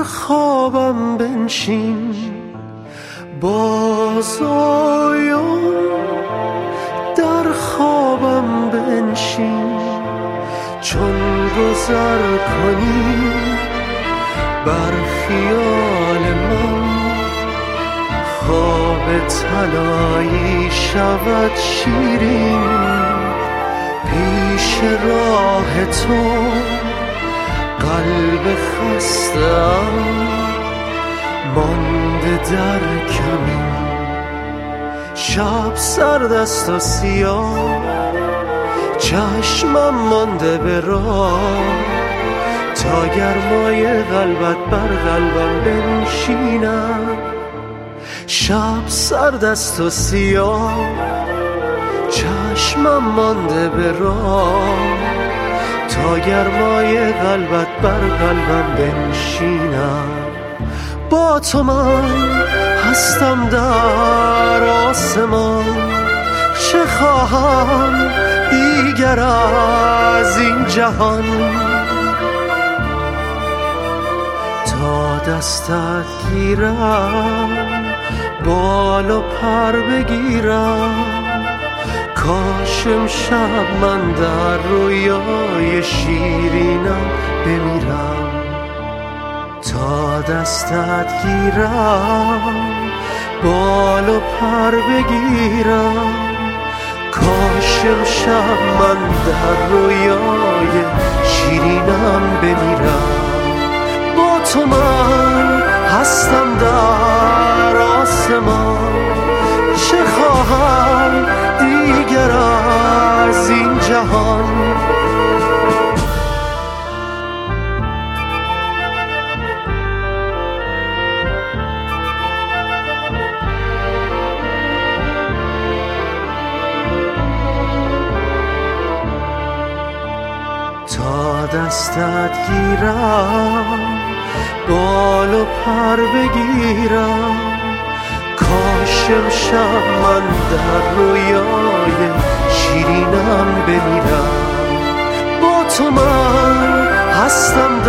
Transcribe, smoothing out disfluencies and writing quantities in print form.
در خوابم بنشین باز آیم، در خوابم بنشین چون گذر کنی بر خیال من، خواب طلایی شود شیرین پیش راه تو. قلب خسته‌ام مانده در کمین، شب سرد است و سیاه، چشمم مانده به راه تا گرمای قلبت بر قلبم بنشیند. شب سرد است و سیاه، چشمم مانده به راه تا گرمای قلبت بر قلبم بنشیند. با تو من هستم در آسمان، چه خواهم دیگر از این جهان، تا دستت گیرم بال و پر بگیرم. کاش امشب من در رویای شیرینم بمیرم، تا دستت گیرم بال و پر بگیرم. کاش امشب من در رویای شیرینم بمیرم. با تو من هستم در آسمان، چه خواهم دیگر از این جهان. تا دستت گیرم بال و پر بگیرم. کاش امشب من در رویای شیرینم بمیرم. با تو من هستم